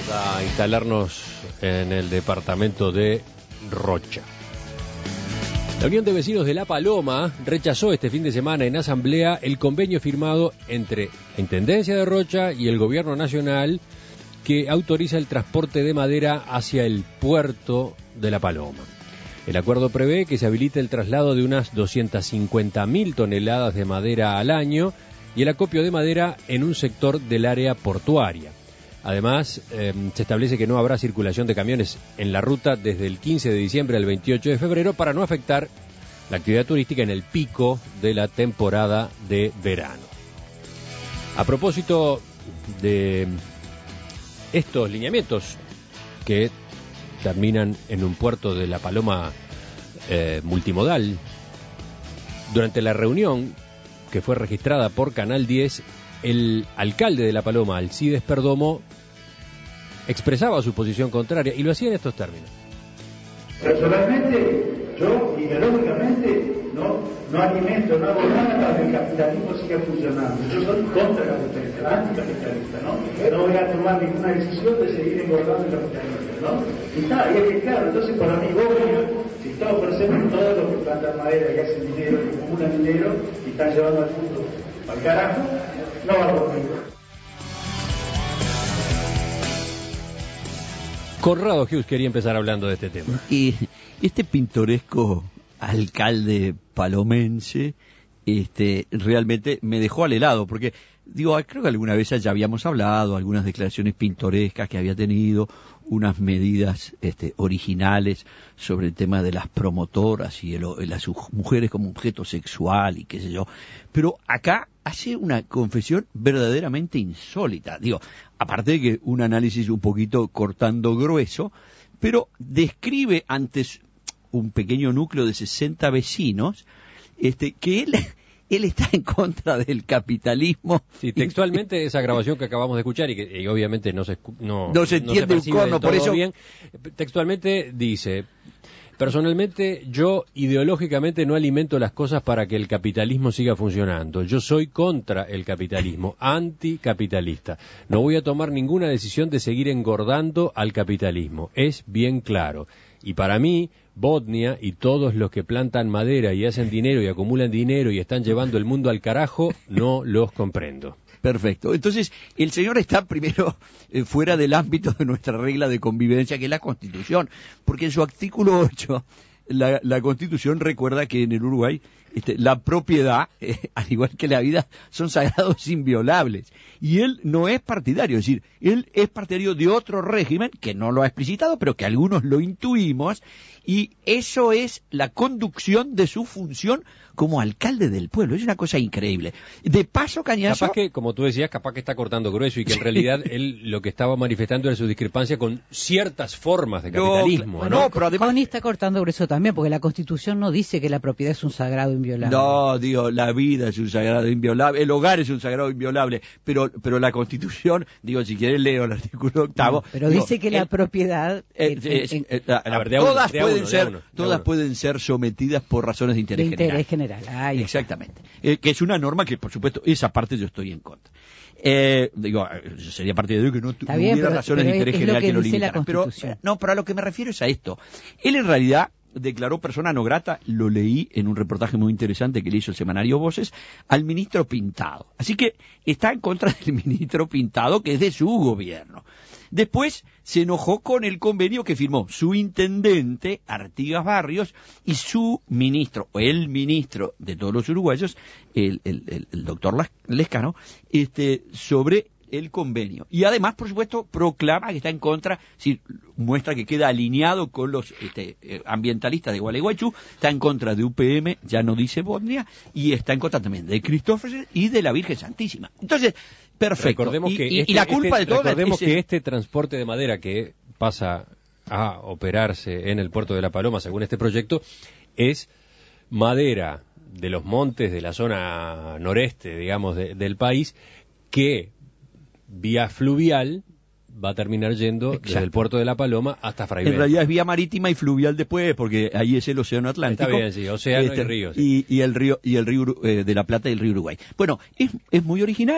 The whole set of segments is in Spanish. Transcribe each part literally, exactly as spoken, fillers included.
a instalarnos en el departamento de Rocha. La Unión de Vecinos de La Paloma rechazó este fin de semana en asamblea el convenio firmado entre la Intendencia de Rocha y el Gobierno Nacional que autoriza el transporte de madera hacia el puerto de La Paloma. El acuerdo prevé que se habilite el traslado de unas doscientas cincuenta mil toneladas de madera al año y el acopio de madera en un sector del área portuaria. Además, eh, se establece que no habrá circulación de camiones en la ruta desde el quince de diciembre al veintiocho de febrero para no afectar la actividad turística en el pico de la temporada de verano. A propósito de estos lineamientos que terminan en un puerto de La Paloma eh, multimodal, durante la reunión que fue registrada por Canal diez, el alcalde de La Paloma, Alcides Perdomo, expresaba su posición contraria y lo hacía en estos términos. Personalmente, yo ideológicamente no, no alimento, no hago nada para que el capitalismo siga funcionando. Yo soy contra el capitalismo, anticapitalista, ¿no? No voy a tomar ninguna decisión de seguir engordando el capitalismo, ¿no? Y está, y es que claro, entonces para mí, obvio, si todos presenten todos los que plantan madera y hacen dinero, que acumulan dinero y están llevando al mundo al carajo, no va conmigo. Conrado Hughes quería empezar hablando de este tema. Y este pintoresco alcalde palomense este, realmente me dejó al helado, porque digo, creo que alguna vez ya habíamos hablado, algunas declaraciones pintorescas que había tenido, unas medidas este, originales sobre el tema de las promotoras y el, las mujeres como objeto sexual y qué sé yo, pero acá hace una confesión verdaderamente insólita, digo, aparte de que un análisis un poquito cortando grueso, pero describe antes un pequeño núcleo de sesenta vecinos este, que él... Él está en contra del capitalismo. Sí, textualmente esa grabación que acabamos de escuchar y que y obviamente no se no, no se entiende no se un corno, por eso bien, textualmente dice: personalmente yo ideológicamente no alimento las cosas para que el capitalismo siga funcionando. Yo soy contra el capitalismo, anticapitalista. No voy a tomar ninguna decisión de seguir engordando al capitalismo. Es bien claro. Y para mí, Bodnia y todos los que plantan madera y hacen dinero y acumulan dinero y están llevando el mundo al carajo, no los comprendo. Perfecto. Entonces, el señor está primero eh, fuera del ámbito de nuestra regla de convivencia, que es la Constitución, porque en su artículo ocho, la, la Constitución recuerda que en el Uruguay este, la propiedad, eh, al igual que la vida, son sagrados inviolables. Y él no es partidario, es decir, él es partidario de otro régimen, que no lo ha explicitado, pero que algunos lo intuimos, y eso es la conducción de su función como alcalde del pueblo. Es una cosa increíble. De paso, Cañazo... Capaz que, como tú decías, capaz que está cortando grueso y que en realidad él lo que estaba manifestando era su discrepancia con ciertas formas de capitalismo, no, ¿no? no pero además... Connie está cortando grueso también, porque la Constitución no dice que la propiedad es un sagrado inviolable. No, digo, la vida es un sagrado inviolable, el hogar es un sagrado inviolable, pero pero la Constitución, digo, si quieres leo el artículo octavo... Pero digo, dice que el, la propiedad... Eh, el, eh, el, eh, la, la, ver, todas uno, pueden uno, ser uno, todas uno. pueden ser sometidas por razones de interés de interés general. general. Ay, exactamente. Eh, que es una norma que, por supuesto, esa parte yo estoy en contra. Eh, digo, yo sería partidario que no, tu, no bien, hubiera pero, razones pero de interés es general lo que, que lo dice limitaran. La pero, Constitución. no, pero a lo que me refiero es a esto. Él en realidad declaró persona no grata, lo leí en un reportaje muy interesante que le hizo el semanario Voces, al ministro Pintado. Así que está en contra del ministro Pintado, que es de su gobierno. Después se enojó con el convenio que firmó su intendente, Artigas Barrios, y su ministro, o el ministro de todos los uruguayos, el, el, el, el doctor Lescano, este, sobre el convenio. Y además, por supuesto, proclama que está en contra, si muestra que queda alineado con los este, eh, ambientalistas de Gualeguaychú, está en contra de U P M, ya no dice Bodnia, y está en contra también de Christophersen y de la Virgen Santísima. Entonces, perfecto. Recordemos y, que y, este, y la culpa este, de todo recordemos es que este transporte de madera que pasa a operarse en el puerto de La Paloma, según este proyecto, es madera de los montes de la zona noreste, digamos, de, del país, que vía fluvial va a terminar yendo Exacto. desde el puerto de La Paloma hasta Fray Bentos. En realidad es vía marítima y fluvial después, porque ahí es el océano Atlántico. Está bien, sí, océano este, y río. Sí. Y, y el río, y el río eh, de la Plata y el río Uruguay. Bueno, es, es muy original,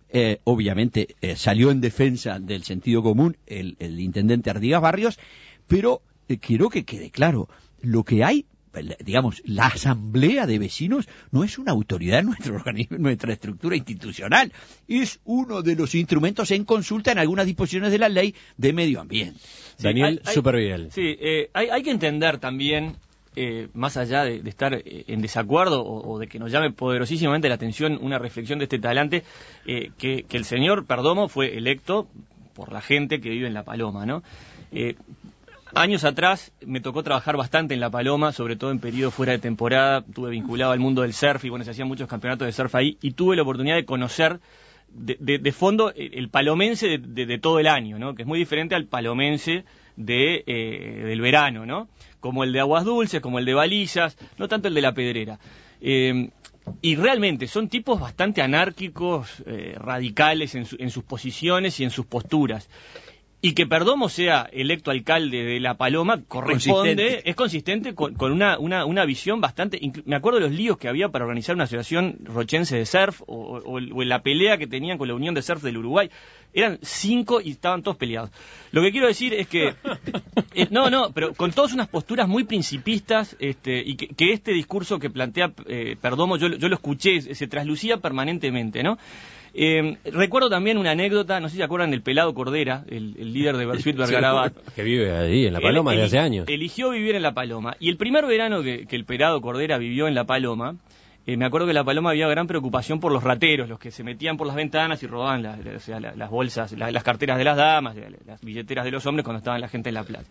Eh, obviamente eh, salió en defensa del sentido común el, el intendente Artigas Barrios, pero eh, quiero que quede claro, lo que hay, digamos, la asamblea de vecinos no es una autoridad en nuestro organismo, en nuestra estructura institucional, es uno de los instrumentos en consulta en algunas disposiciones de la ley de medio ambiente. Sí, Daniel hay, Superviel. Sí, eh, hay, hay que entender también, eh, más allá de, de estar eh, en desacuerdo o, o de que nos llame poderosísimamente la atención una reflexión de este talante, eh, que, que el señor Perdomo fue electo por la gente que vive en La Paloma, ¿no? Eh, Años atrás me tocó trabajar bastante en La Paloma, sobre todo en periodos fuera de temporada, estuve vinculado al mundo del surf y bueno, se hacían muchos campeonatos de surf ahí y tuve la oportunidad de conocer de, de, de fondo el palomense de, de, de todo el año, ¿no? Que es muy diferente al palomense de, eh, del verano, ¿no? Como el de Aguas Dulces, como el de Balizas, no tanto el de La Pedrera. Eh, y realmente son tipos bastante anárquicos, eh, radicales en, su, en sus posiciones y en sus posturas. Y que Perdomo sea electo alcalde de La Paloma corresponde, consistente. es consistente con, con una, una, una visión bastante... Me acuerdo de los líos que había para organizar una asociación rochense de surf, o, o, o la pelea que tenían con la Unión de Surf del Uruguay. Eran cinco y estaban todos peleados. Lo que quiero decir es que... eh, no, no, pero con todas unas posturas muy principistas, este, y que, que este discurso que plantea eh, Perdomo, yo, yo lo escuché, se traslucía permanentemente, ¿no? Eh, recuerdo también una anécdota, no sé si se acuerdan del Pelado Cordera, el, el líder de Bersuit Vergarabat. Que vive ahí, en La Paloma, Él, desde hace años. Eligió vivir en La Paloma. Y el primer verano que, que el Pelado Cordera vivió en La Paloma, eh, me acuerdo que en La Paloma había gran preocupación por los rateros, los que se metían por las ventanas y robaban la, la, o sea, la, las bolsas, la, las carteras de las damas, la, las billeteras de los hombres cuando estaban la gente en la plaza.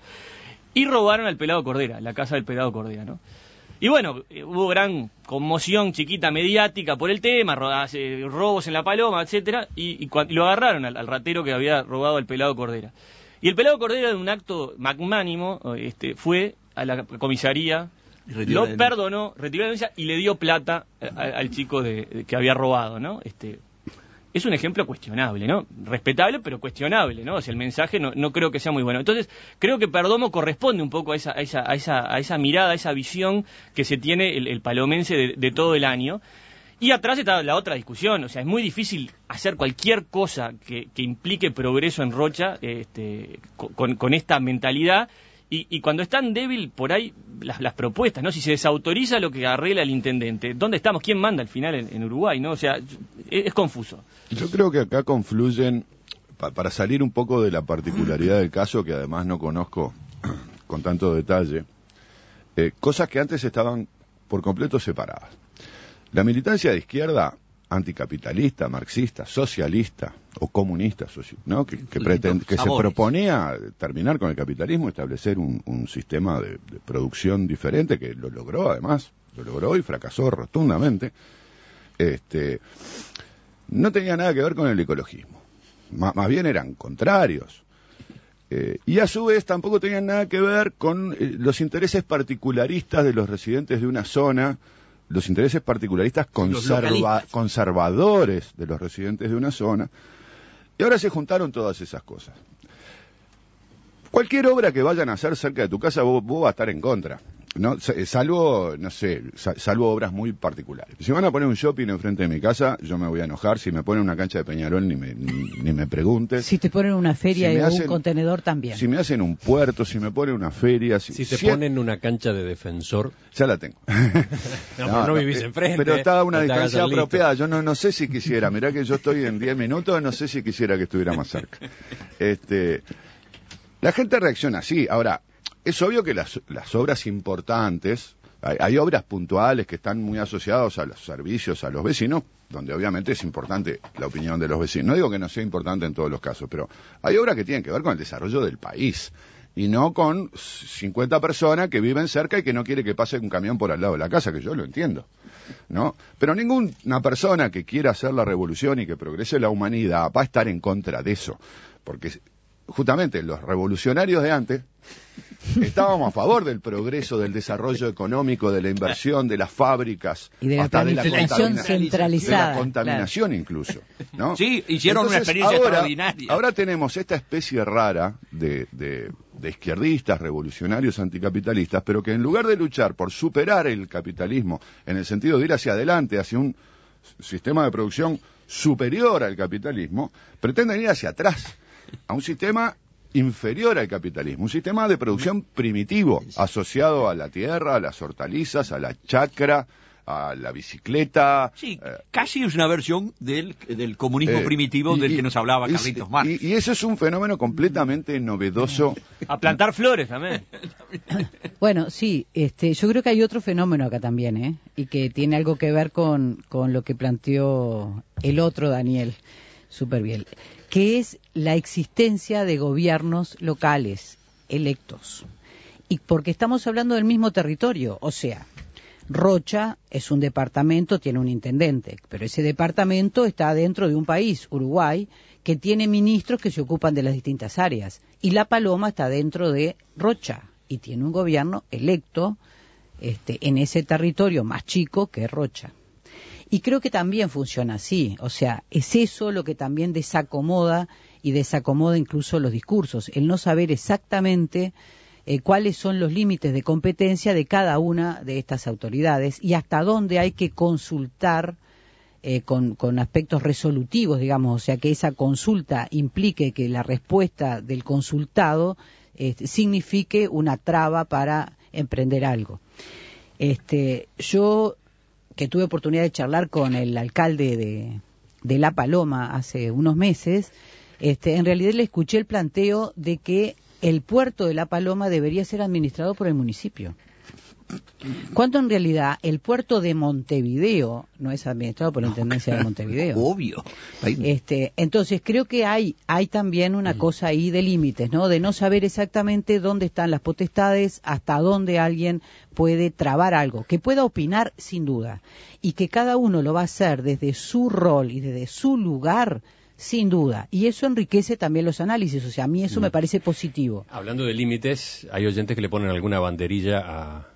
Y robaron al Pelado Cordera, la casa del Pelado Cordera, ¿no? Y bueno, hubo gran conmoción chiquita mediática por el tema, robos en La Paloma, etcétera, y, y, y lo agarraron al, al ratero que había robado al Pelado Cordera. Y el Pelado Cordera, en un acto magnánimo, este, fue a la comisaría, lo perdonó, retiró la denuncia y le dio plata a, a, al chico de, de, que había robado, ¿no? Este, es un ejemplo cuestionable, ¿no? Respetable, pero cuestionable, ¿no? O sea, el mensaje no, no creo que sea muy bueno. Entonces, creo que Perdomo corresponde un poco a esa, a esa, a esa, a esa mirada, a esa visión que se tiene el, el palomense de, de todo el año. Y atrás está la otra discusión, o sea, es muy difícil hacer cualquier cosa que, que implique progreso en Rocha, este, con, con esta mentalidad. Y, y cuando es tan débil por ahí las, las propuestas, ¿no? Si se desautoriza lo que arregla el intendente, ¿dónde estamos? ¿Quién manda al final en, en Uruguay, no? O sea, es, es confuso. Yo creo que acá confluyen, pa, para salir un poco de la particularidad del caso, que además no conozco con tanto detalle, eh, cosas que antes estaban por completo separadas. La militancia de izquierda, anticapitalista, marxista, socialista o comunista, ¿no? que, que, pretend, que se proponía terminar con el capitalismo, establecer un, un sistema de, de producción diferente, que lo logró además, lo logró y fracasó rotundamente, este, no tenía nada que ver con el ecologismo, M- más bien eran contrarios. Eh, y a su vez tampoco tenían nada que ver con eh, los intereses particularistas de los residentes de una zona, los intereses particularistas conserva- conservadores de los residentes de una zona, y ahora se juntaron todas esas cosas. Cualquier obra que vayan a hacer cerca de tu casa, vos, vos vas a estar en contra, ¿no? Salvo, no sé, salvo obras muy particulares. Si van a poner un shopping enfrente de mi casa, yo me voy a enojar. Si me ponen una cancha de Peñarol, ni me, ni, ni me preguntes. Si te ponen una feria si y hacen, un contenedor también. Si me hacen un puerto, si me ponen una feria. Si, si te si ponen una cancha de Defensor. Ya la tengo. no, no, no vivís enfrente. Pero está a una no distancia apropiada. Yo no, no sé si quisiera. Mirá que yo estoy en diez minutos, no sé si quisiera que estuviera más cerca. Este, la gente reacciona así. Ahora, es obvio que las, las obras importantes, hay, hay obras puntuales que están muy asociadas a los servicios, a los vecinos, donde obviamente es importante la opinión de los vecinos. No digo que no sea importante en todos los casos, pero hay obras que tienen que ver con el desarrollo del país, y no con cincuenta personas que viven cerca y que no quiere que pase un camión por al lado de la casa, que yo lo entiendo, ¿no? Pero ninguna persona que quiera hacer la revolución y que progrese la humanidad va a estar en contra de eso, porque justamente los revolucionarios de antes estábamos a favor del progreso, del desarrollo económico, de la inversión, de las fábricas, y de la hasta de la, contamina- centralizada, de la contaminación, claro. Incluso, ¿no? Sí, hicieron Entonces, una experiencia ahora, extraordinaria. Ahora tenemos esta especie rara de, de, de izquierdistas, revolucionarios, anticapitalistas, pero que en lugar de luchar por superar el capitalismo, en el sentido de ir hacia adelante, hacia un sistema de producción superior al capitalismo, pretenden ir hacia atrás, a un sistema inferior al capitalismo, un sistema de producción primitivo, asociado a la tierra, a las hortalizas, a la chacra, a la bicicleta. Sí, eh, casi es una versión del, del comunismo eh, primitivo y, del y, que nos hablaba y, Carlitos Marx. Y, y eso es un fenómeno completamente novedoso. A plantar flores también. Bueno, sí, este, yo creo que hay otro fenómeno acá también, ¿eh? Y que tiene algo que ver con, con lo que planteó el otro Daniel Superviel, que es la existencia de gobiernos locales electos. Y porque estamos hablando del mismo territorio, o sea, Rocha es un departamento, tiene un intendente, pero ese departamento está dentro de un país, Uruguay, que tiene ministros que se ocupan de las distintas áreas. Y La Paloma está dentro de Rocha y tiene un gobierno electo este, en ese territorio más chico que es Rocha. Y creo que también funciona así, o sea, es eso lo que también desacomoda y desacomoda incluso los discursos, el no saber exactamente Eh, cuáles son los límites de competencia de cada una de estas autoridades y hasta dónde hay que consultar eh, con, con aspectos resolutivos, digamos, o sea, que esa consulta implique que la respuesta del consultado eh, signifique una traba para emprender algo. Este, yo, que tuve oportunidad de charlar con el alcalde de, de La Paloma hace unos meses, este, en realidad le escuché el planteo de que el puerto de La Paloma debería ser administrado por el municipio. Cuando en realidad el puerto de Montevideo no es administrado por la Intendencia de Montevideo. Obvio. Este, entonces creo que hay, hay también una mm. cosa ahí de límites, ¿no? De no saber exactamente dónde están las potestades, hasta dónde alguien puede trabar algo, que pueda opinar sin duda, y que cada uno lo va a hacer desde su rol y desde su lugar, sin duda, y eso enriquece también los análisis, o sea, a mí eso me parece positivo. Hablando de límites, hay oyentes que le ponen alguna banderilla a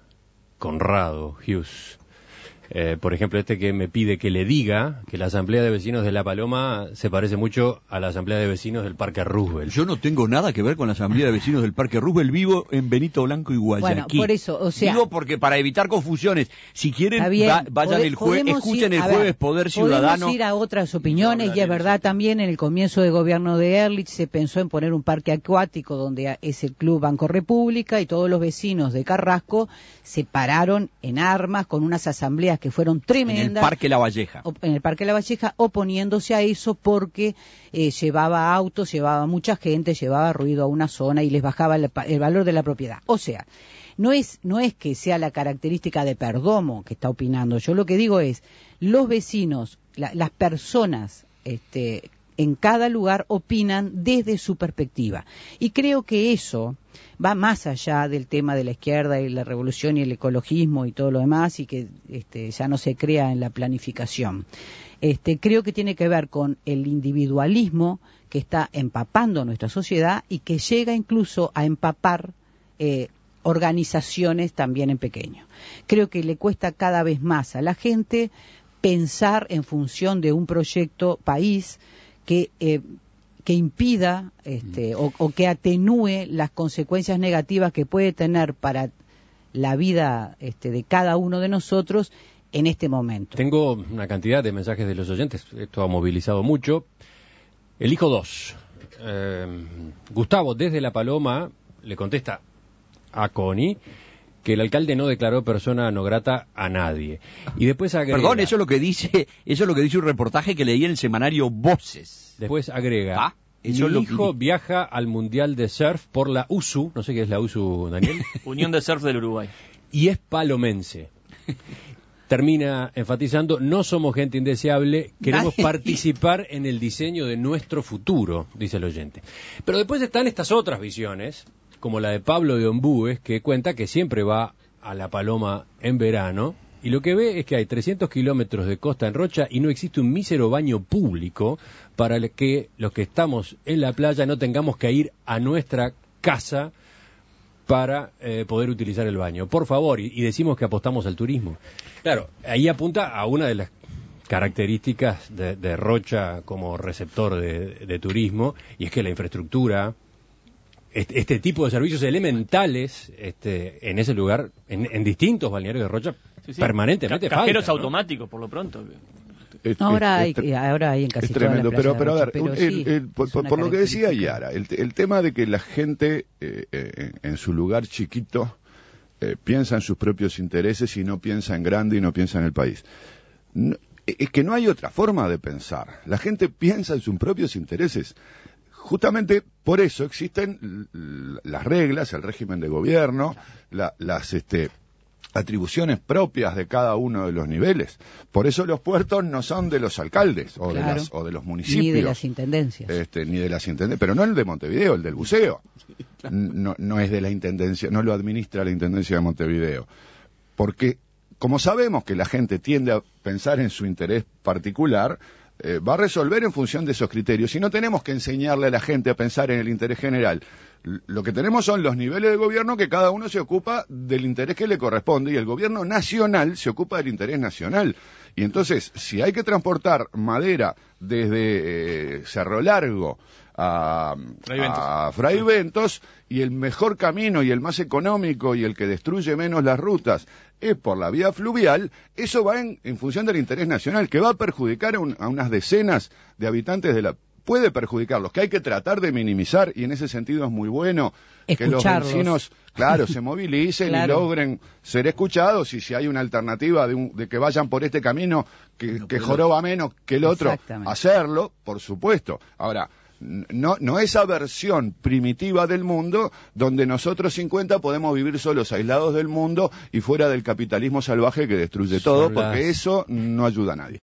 Conrado Hughes. Eh, por ejemplo, este que me pide que le diga que la Asamblea de Vecinos de La Paloma se parece mucho a la Asamblea de Vecinos del Parque Roosevelt. Yo no tengo nada que ver con la Asamblea de Vecinos del Parque Roosevelt, vivo en Benito Blanco y Guayaquil. Bueno, por eso, o sea... Digo porque para evitar confusiones, si quieren, bien, va, vayan pode, el jueves, escuchen ir, el jueves ver, Poder Ciudadano. Podemos ir a otras opiniones, y es verdad también, en el comienzo del gobierno de Ehrlich se pensó en poner un parque acuático donde es el Club Banco República, y todos los vecinos de Carrasco se pararon en armas con unas asambleas que fueron tremendas. En el Parque La Valleja. En el Parque La Valleja, oponiéndose a eso porque eh, llevaba autos, llevaba mucha gente, llevaba ruido a una zona y les bajaba el, el valor de la propiedad. O sea, no es, no es que sea la característica de Perdomo que está opinando. Yo lo que digo es, los vecinos, la, las personas este, en cada lugar opinan desde su perspectiva. Y creo que eso va más allá del tema de la izquierda y la revolución y el ecologismo y todo lo demás, y que este, ya no se crea en la planificación. Este, creo que tiene que ver con el individualismo que está empapando nuestra sociedad y que llega incluso a empapar eh, organizaciones también en pequeño. Creo que le cuesta cada vez más a la gente pensar en función de un proyecto país que... Eh, que impida este, o, o que atenúe las consecuencias negativas que puede tener para la vida este, de cada uno de nosotros en este momento. Tengo una cantidad de mensajes de los oyentes, esto ha movilizado mucho. Elijo dos. Eh, Gustavo, desde La Paloma, le contesta a Connie que el alcalde no declaró persona no grata a nadie. Y después agrega... Perdón, eso es lo que dice, eso es lo que dice un reportaje que leí en el semanario Voces. Después agrega... Ah, eso Mi hijo viaja al Mundial de Surf por la U S U, no sé qué es la U S U, Daniel. Unión de Surf del Uruguay. Y es palomense. Termina enfatizando, no somos gente indeseable, queremos Ay. participar en el diseño de nuestro futuro, dice el oyente. Pero después están estas otras visiones, como la de Pablo de Ombúes, que cuenta que siempre va a La Paloma en verano, y lo que ve es que hay trescientos kilómetros de costa en Rocha y no existe un mísero baño público para que los que estamos en la playa no tengamos que ir a nuestra casa para eh, poder utilizar el baño. Por favor, y, y decimos que apostamos al turismo. Claro, ahí apunta a una de las características de, de Rocha como receptor de, de turismo, y es que la infraestructura, este, este tipo de servicios elementales este, en ese lugar, en, en distintos balnearios de Rocha, Sí, sí. permanentemente Ca- cajeros faltan, ¿no? automáticos, por lo pronto. Es, ahora, es, hay, es, ahora hay en casi es tremendo, todas las pero, pero a ver, pero el, sí, el, por, por, por lo que decía Yara, el, el tema de que la gente eh, eh, en su lugar chiquito eh, piensa en sus propios intereses y no piensa en grande y no piensa en el país. No, es que no hay otra forma de pensar. La gente piensa en sus propios intereses. Justamente por eso existen las reglas, el régimen de gobierno, la, las este, atribuciones propias de cada uno de los niveles. Por eso los puertos no son de los alcaldes o, claro, de, las, o de los municipios. Ni de las intendencias. Este, ni de las intendencias. Pero no el de Montevideo, el del buceo. No, no es de la intendencia, no lo administra la intendencia de Montevideo. Porque, como sabemos que la gente tiende a pensar en su interés particular, eh, va a resolver en función de esos criterios. Y no tenemos que enseñarle a la gente a pensar en el interés general. Lo que tenemos son los niveles de gobierno que cada uno se ocupa del interés que le corresponde y el gobierno nacional se ocupa del interés nacional. Y entonces, si hay que transportar madera desde eh, Cerro Largo a Fraiventos. a Fraiventos y el mejor camino y el más económico y el que destruye menos las rutas es por la vía fluvial, eso va en, en función del interés nacional, que va a perjudicar a, un, a unas decenas de habitantes de la... Puede perjudicarlos, que hay que tratar de minimizar, y en ese sentido es muy bueno que los vecinos, claro, se movilicen claro. y logren ser escuchados, y si hay una alternativa de, un, de que vayan por este camino que, que joroba menos que el otro, hacerlo, por supuesto. Ahora, no, no esa versión primitiva del mundo donde nosotros cincuenta podemos vivir solos, aislados del mundo y fuera del capitalismo salvaje que destruye todo, porque eso no ayuda a nadie.